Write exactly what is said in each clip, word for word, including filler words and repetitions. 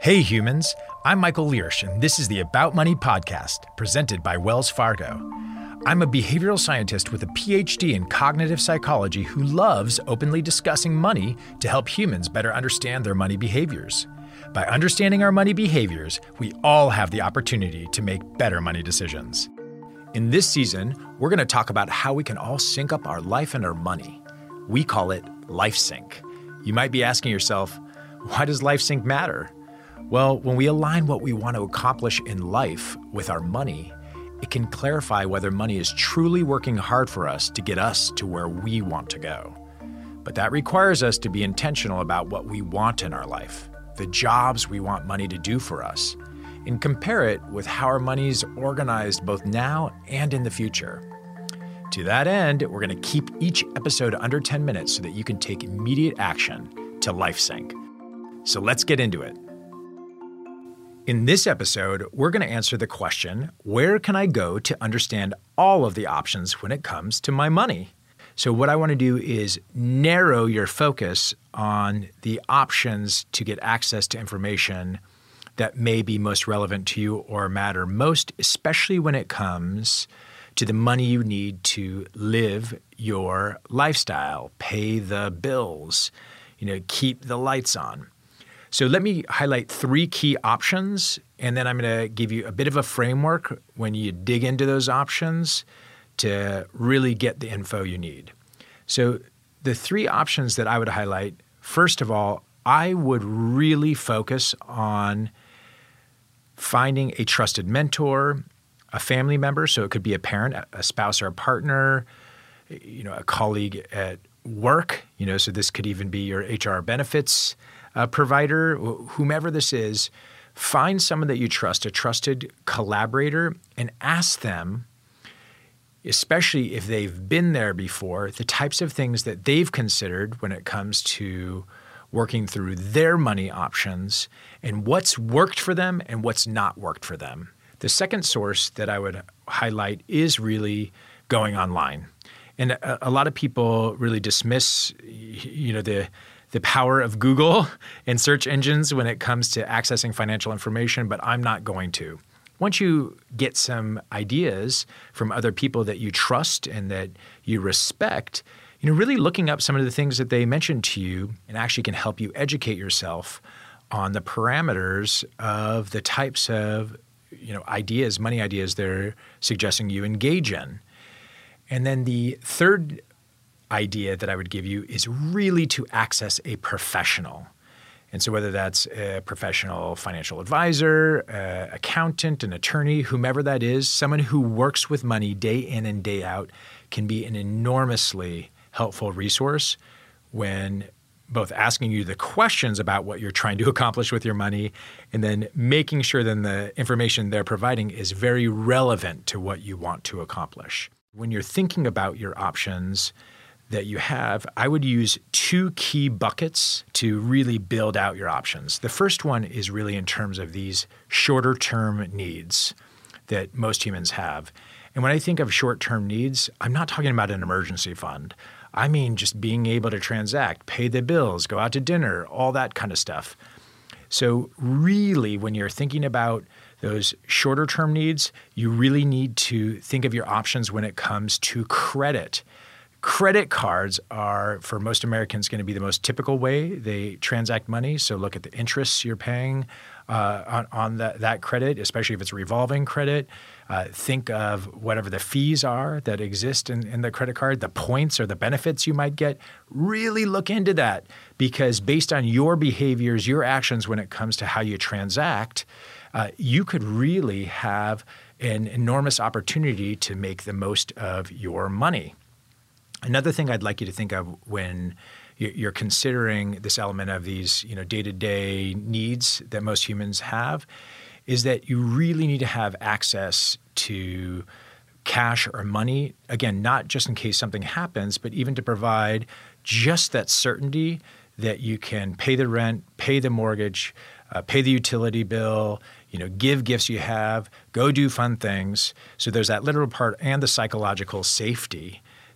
Hey humans, I'm Michael Learsh, and this is the About Money podcast, presented by Wells Fargo. I'm a behavioral scientist with a P H D in cognitive psychology who loves openly discussing money to help humans better understand their money behaviors. By understanding our money behaviors, we all have the opportunity to make better money decisions. In this season, we're going to talk about how we can all sync up our life and our money. We call it LifeSync. You might be asking yourself, why does LifeSync matter? Well, when we align what we want to accomplish in life with our money, it can clarify whether money is truly working hard for us to get us to where we want to go. But that requires us to be intentional about what we want in our life, the jobs we want money to do for us, and compare it with how our money is organized both now and in the future. To that end, we're going to keep each episode under ten minutes so that you can take immediate action to LifeSync. So let's get into it. In this episode, we're going to answer the question, where can I go to understand all of the options when it comes to my money? So what I want to do is narrow your focus on the options to get access to information that may be most relevant to you or matter most, especially when it comes to the money you need to live your lifestyle, pay the bills, you know, keep the lights on. So let me highlight three key options, and then I'm going to give you a bit of a framework when you dig into those options to really get the info you need. So the three options that I would highlight, first of all, I would really focus on finding a trusted mentor, a family member, so it could be a parent, a spouse or a partner, you know, a colleague at work, you know, so this could even be your H R benefits uh, provider, whomever this is. Find someone that you trust, a trusted collaborator, and ask them, especially if they've been there before, the types of things that they've considered when it comes to working through their money options and what's worked for them and what's not worked for them. The second source that I would highlight is really going online. And a, a lot of people really dismiss, you know, the the power of Google and search engines when it comes to accessing financial information, but I'm not going to. Once you get some ideas from other people that you trust and that you respect, you know, really looking up some of the things that they mentioned to you and actually can help you educate yourself on the parameters of the types of, you know, ideas, money ideas they're suggesting you engage in. And then the third idea that I would give you is really to access a professional. And so whether that's a professional financial advisor, uh, accountant, an attorney, whomever that is, someone who works with money day in and day out can be an enormously helpful resource when both asking you the questions about what you're trying to accomplish with your money and then making sure that the information they're providing is very relevant to what you want to accomplish. When you're thinking about your options that you have, I would use two key buckets to really build out your options. The first one is really in terms of these shorter-term needs that most humans have. And when I think of short-term needs, I'm not talking about an emergency fund. I mean just being able to transact, pay the bills, go out to dinner, all that kind of stuff. So really, when you're thinking about those shorter-term needs, you really need to think of your options when it comes to credit. Credit cards are, for most Americans, going to be the most typical way they transact money. So look at the interests you're paying uh, on, on that, that credit, especially if it's revolving credit. Uh, think of whatever the fees are that exist in, in the credit card, the points or the benefits you might get. Really look into that because based on your behaviors, your actions when it comes to how you transact, uh, you could really have an enormous opportunity to make the most of your money. Another thing I'd like you to think of when you're considering this element of these, you know, day-to-day needs that most humans have is that you really need to have access to cash or money, again, not just in case something happens, but even to provide just that certainty that you can pay the rent, pay the mortgage, uh, pay the utility bill, you know, give gifts you have, go do fun things. So there's that literal part and the psychological safety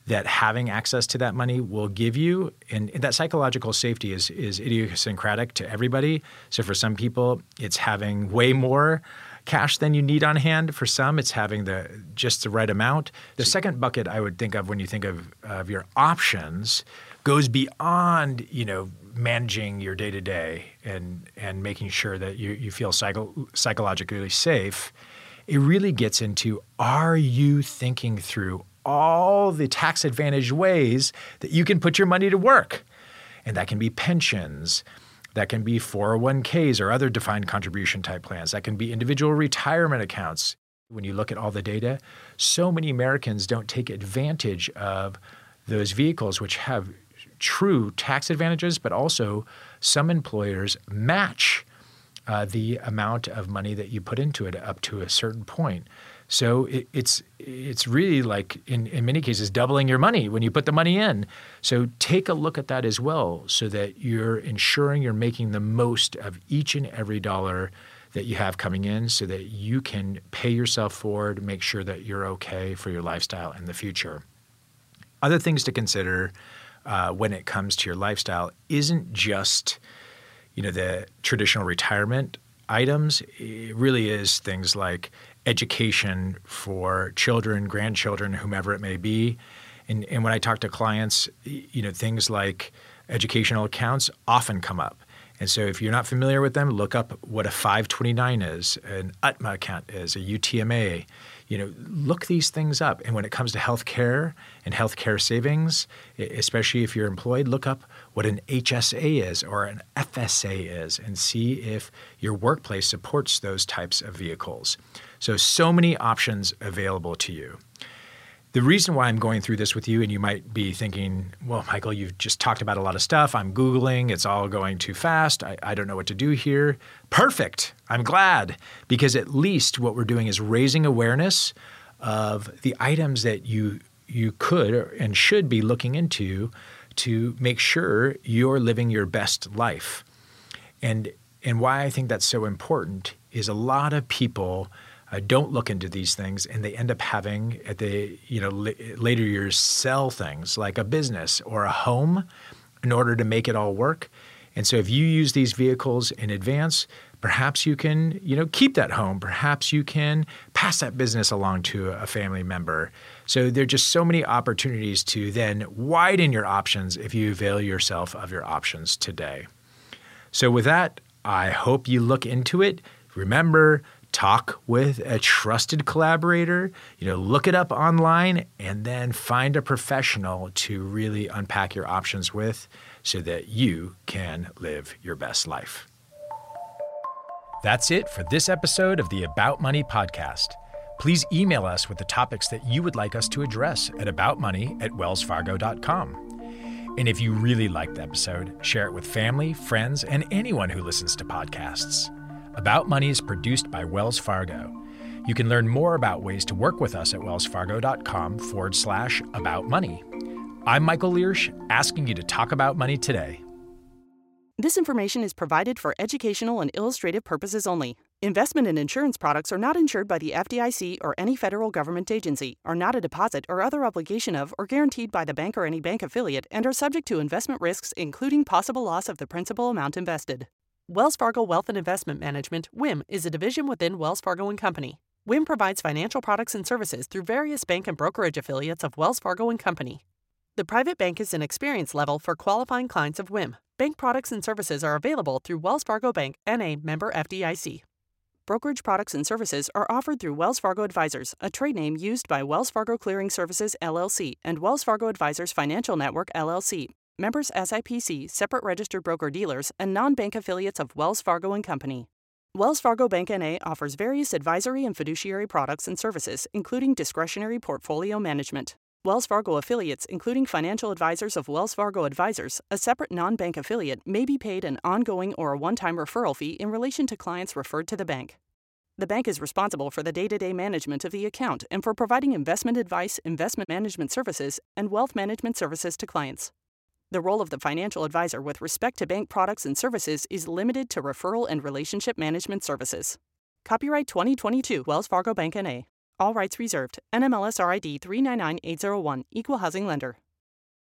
that having access to that money will give you. And that psychological safety is, is idiosyncratic to everybody. So for some people, it's having way more cash than you need on hand. For some, it's having the just the right amount. The second bucket I would think of when you think of, of your options goes beyond, you know, managing your day-to-day and and making sure that you, you feel psycho, psychologically safe. It really gets into, are you thinking through all the tax-advantaged ways that you can put your money to work? And that can be pensions. That can be four oh one k's or other defined contribution type plans. That can be individual retirement accounts. When you look at all the data, so many Americans don't take advantage of those vehicles which have true tax advantages, but also some employers match uh, the amount of money that you put into it up to a certain point. So it, it's it's really like, in, in many cases, doubling your money when you put the money in. So take a look at that as well so that you're ensuring you're making the most of each and every dollar that you have coming in so that you can pay yourself forward, make sure that you're okay for your lifestyle in the future. Other things to consider uh, when it comes to your lifestyle isn't just, you know, the traditional retirement items. It really is things like education for children, grandchildren, whomever it may be. And, and when I talk to clients, you know, things like educational accounts often come up. And so if you're not familiar with them, look up what a five twenty-nine is, an U T M A account is, a U T M A. You know, look these things up. And when it comes to healthcare and healthcare savings, especially if you're employed, look up what an H S A is or an F S A is and see if your workplace supports those types of vehicles. So, so many options available to you. The reason why I'm going through this with you, and you might be thinking, well, Michael, you've just talked about a lot of stuff. I'm Googling. It's all going too fast. I, I don't know what to do here. Perfect. I'm glad, because at least what we're doing is raising awareness of the items that you you could and should be looking into to make sure you're living your best life. And, and why I think that's so important is a lot of people Uh, don't look into these things, and they end up having at the you know l- later years sell things like a business or a home in order to make it all work. And so if you use these vehicles in advance, perhaps you can you know keep that home. Perhaps you can pass that business along to a family member. So there are just so many opportunities to then widen your options if you avail yourself of your options today. So with that, I hope you look into it. Remember, talk with a trusted collaborator, you know, look it up online, and then find a professional to really unpack your options with so that you can live your best life. That's it for this episode of the About Money podcast. Please email us with the topics that you would like us to address at aboutmoney at wells fargo dot com. And if you really liked the episode, share it with family, friends, and anyone who listens to podcasts. About Money is produced by Wells Fargo. You can learn more about ways to work with us at wellsfargo.com forward slash about money. I'm Michael Learsh, asking you to talk about money today. This information is provided for educational and illustrative purposes only. Investment and insurance products are not insured by the F D I C or any federal government agency, are not a deposit or other obligation of or guaranteed by the bank or any bank affiliate, and are subject to investment risks, including possible loss of the principal amount invested. Wells Fargo Wealth and Investment Management, W I M, is a division within Wells Fargo and Company. W I M provides financial products and services through various bank and brokerage affiliates of Wells Fargo and Company. The private bank is an experience level for qualifying clients of W I M. Bank products and services are available through Wells Fargo Bank, N A, member F D I C. Brokerage products and services are offered through Wells Fargo Advisors, a trade name used by Wells Fargo Clearing Services, L L C, and Wells Fargo Advisors Financial Network, L L C. Members S I P C, separate registered broker-dealers, and non-bank affiliates of Wells Fargo and Company. Wells Fargo Bank N A offers various advisory and fiduciary products and services, including discretionary portfolio management. Wells Fargo affiliates, including financial advisors of Wells Fargo Advisors, a separate non-bank affiliate, may be paid an ongoing or a one-time referral fee in relation to clients referred to the bank. The bank is responsible for the day-to-day management of the account and for providing investment advice, investment management services, and wealth management services to clients. The role of the financial advisor with respect to bank products and services is limited to referral and relationship management services. Copyright twenty twenty-two, Wells Fargo Bank N A. All rights reserved. N M L S R I D three nine nine eight zero one. Equal housing lender.